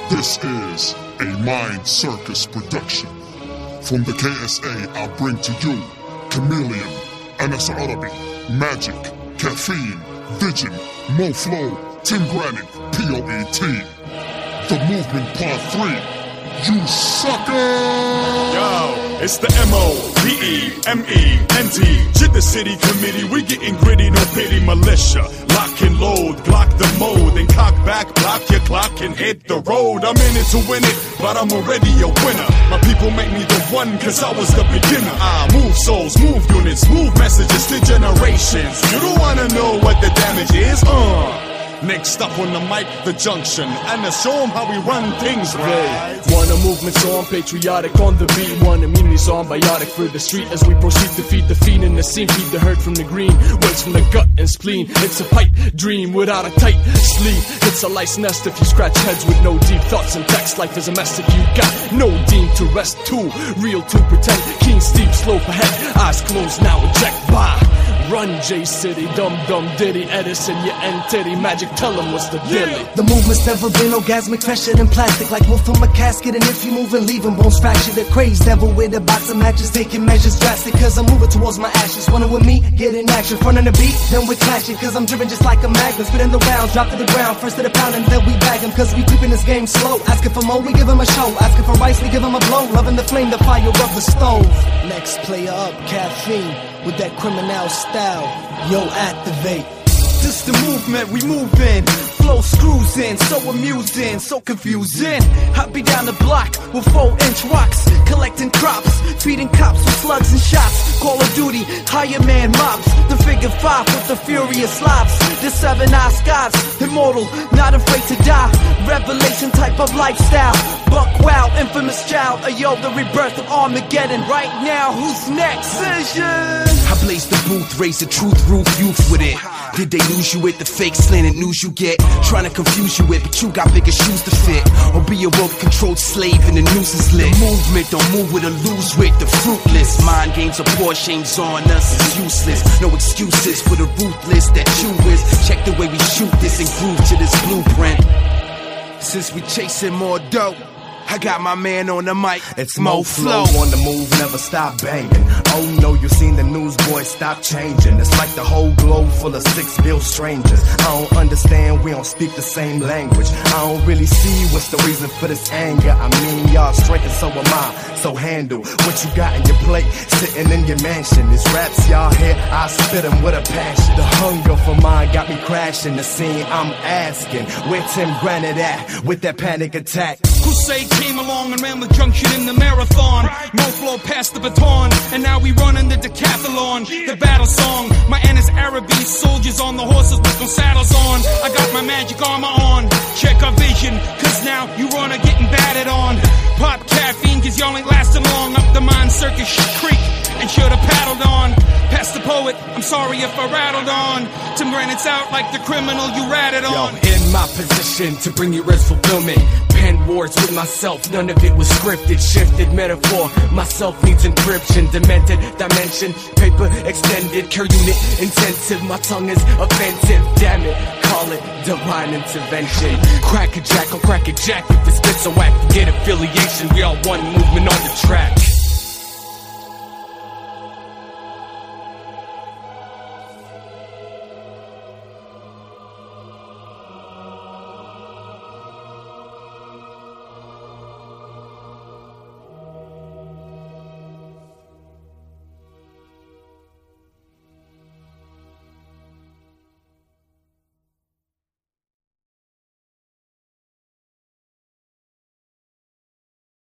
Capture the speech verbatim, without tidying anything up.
This is a Mind Circus production. From the K S A, I bring to you Chameleon, Anas Arabi, Magic, Caffeine, Vision, MoFlow, Tim Granite, P O E T. The Movement Part three. You sucker! Yo, it's the M O V E M E N T. Jit the city committee, we getting gritty, no pity. Militia, lock and load, block the mode, and cock back, block your clock and hit the road. I'm in it to win it, but I'm already a winner. My people make me the one, cause I was the beginner. I move souls, move units, move messages to generations. You don't wanna know what the damage is? Uh Next up on the mic, the junction, and to show them how we run things right. Want a movement so I'm patriotic on the beat. Want immunity so I'm biotic for the street. As we proceed to feed the fiend in the scene, feed the herd from the green, waste from the gut and spleen. It's a pipe dream without a tight sleeve. It's a lice nest if you scratch heads with no deep thoughts and text. Life is a mess if you got no deem to rest. Too real to pretend. Keen, steep, slope ahead. Eyes closed now, eject by. Run J-City, dum-dum ditty, Edison, your entity, Magic, tell them what's the dilly. The movement's never been orgasmic, fresher than plastic, like wolf from a casket. And if you move and leave them bones fractured, the crazed devil with a box of matches, taking measures drastic, cause I'm moving towards my ashes. Running with me, get in action, front of the beat, then we're clashing, cause I'm driven just like a magnet, spitting the rounds, drop to the ground, first to the pound, and then we bag them, cause we keeping this game slow. Asking for more, we give them a show, asking for rice, we give them a blow, loving the flame, the fire of the stove. Next player up, Caffeine, with that criminal style. Yo, activate. This the movement, we moving. Flow screws in, so amusing, so confusing. I be down the block with four inch rocks, collecting crops, feeding cops with slugs and shots. Call of Duty, higher man mobs. The figure five with the furious lobs. The seven eye skies, immortal, not afraid to die. Revelation type of lifestyle. Buck wow, infamous child. Ayo, the rebirth of Armageddon. Right now, who's next? Vision. I blaze the booth, raise the truth, roof youth with it. Did they lose you with the fake slanted news you get? Trying to confuse you with, but you got bigger shoes to fit. Or be a rope-controlled slave and the noose is lit. The movement don't move with or lose with the fruitless. Mind games are poor, shame's on us, it's useless. No excuses for the ruthless that you is. Check the way we shoot this and groove to this blueprint. Since we chasing more dope, I got my man on the mic, it's MoFlow. On the move, never stop banging. Oh no, you seen the news, boy, stop changing. It's like the whole globe full of six-bill strangers. I don't understand, we don't speak the same language. I don't really see what's the reason for this anger. I mean, y'all straight and so am I. So handle what you got in your plate, sitting in your mansion. These raps y'all hear, I spit them with a passion. The hunger for mine got me crashing the scene. I'm asking, where Tim Granite at with that panic attack? Crusade came along and ran the junction in the marathon. MoFlow passed the baton, and now we running the decathlon. The battle song, my Anas Arabi, soldiers on the horses with no saddles on. I got my magic armor on, check our vision, cause now you run are getting batted on. Pop caffeine, cause y'all ain't lasting long. Up the Mind Circus creek, and should've paddled on. Past the poet, I'm sorry if I rattled on. Tim Granite's out like the criminal you ratted on. Yo, in my position to bring you res fulfillment. Pen wars with myself, none of it was scripted. Shifted metaphor, myself needs encryption. Demented dimension, paper extended. Care unit intensive, my tongue is offensive. Damn it, call it divine intervention. Crack a jack, I'll crack a jack if it's bit so whack. Get affiliation, we all one movement on the track.